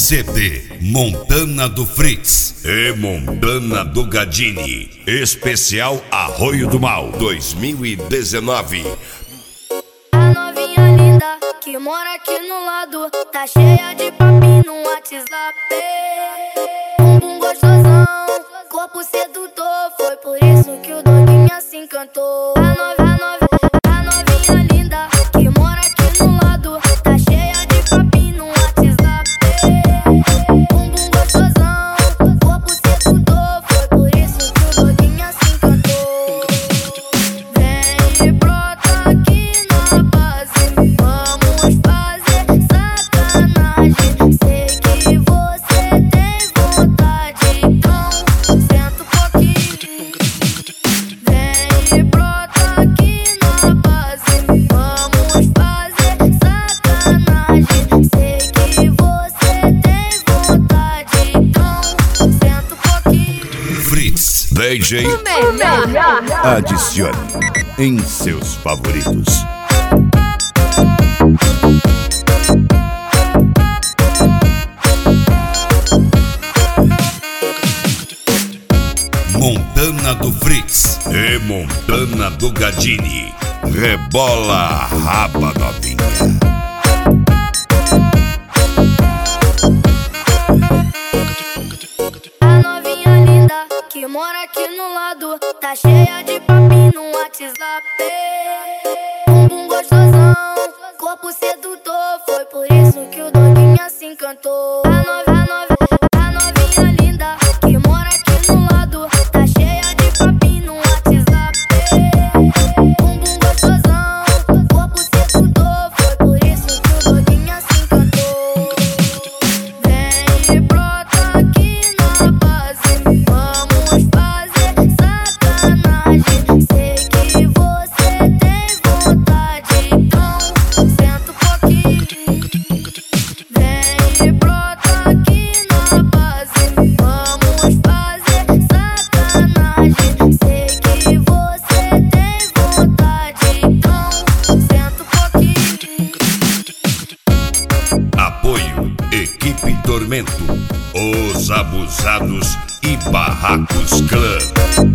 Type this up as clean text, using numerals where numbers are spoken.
CD Montana do Fritz e Montana do Gadini. Especial Arroio do Mal 2019. A novinha linda que mora aqui no lado tá cheia de papinho no WhatsApp. Bumbum gostosão, corpo sedutor, foi por isso que o doguinha se encantou. A novinha linda que mora aqui no lado tá cheia de papinho no WhatsApp. Bumbum gostosão, corpo sedutor, foi por isso que o doguinha se encantou. Vem e brota aqui na base, vamos fazer sacanagem. Sei que você tem vontade, então senta um pouquinho. Vem e brota aqui na base, vamos fazer sacanagem. Sei que você tem vontade, então senta um pouquinho. Fritz DJ adicione em seus favoritos. Montana do Fritz e Montana do Gadini. Rebola a raba, novinha. A novinha linda que mora aqui no lado tá cheia de papinho no WhatsApp. Bumbum gostosão, corpo sedutor, foi por isso que o doguinha se encantou. A novinha linda que mora aqui no lado tá cheia de papinho no WhatsApp. Bumbum gostosão, corpo sedutor, foi por isso que o doguinha se encantou. Vem e brota aqui na base, vamos fazer sacanagem. Sei que você tem vontade, então senta um pouquinho. Vem e brota aqui na base, vamos fazer sacanagem. Sei que você tem vontade, então senta um pouquinho. Apoio Equipe Tormento, Os Abusados e Barracos Clã.